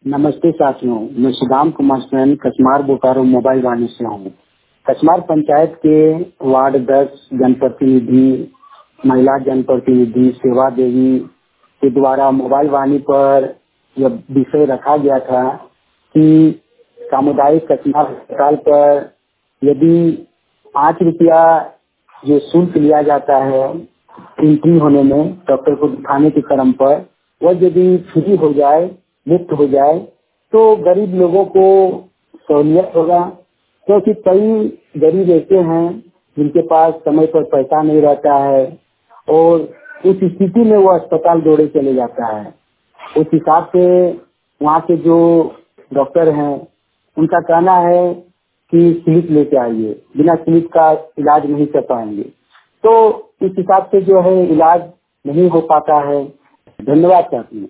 नमस्ते साथियों, मैं सुदाम कुमार सैन कसमार बोकारो मोबाइल वाणी से हूँ। कसमार पंचायत के वार्ड 10 जनप्रतिनिधि, महिला जनप्रतिनिधि सेवा देवी के द्वारा मोबाइल वाणी पर यह विषय रखा गया था कि सामुदायिक कसमार अस्पताल पर यदि 5 रुपया जो शुल्क लिया जाता है एंट्री होने में, डॉक्टर को दिखाने के क्रम पर, वह यदि फ्री हो जाए, मुफ्त हो जाए तो गरीब लोगों को सहूलियत होगा। क्योंकि कई गरीब ऐसे हैं जिनके पास समय पर पैसा नहीं रहता है और उस स्थिति में वो अस्पताल दौड़े चले जाता है। उस हिसाब से वहाँ के जो डॉक्टर हैं उनका कहना है कि स्लिप लेके आइए, बिना स्लिप का इलाज नहीं कर पाएंगे। तो इस हिसाब से जो है इलाज नहीं हो पाता है। धन्यवाद साथियों।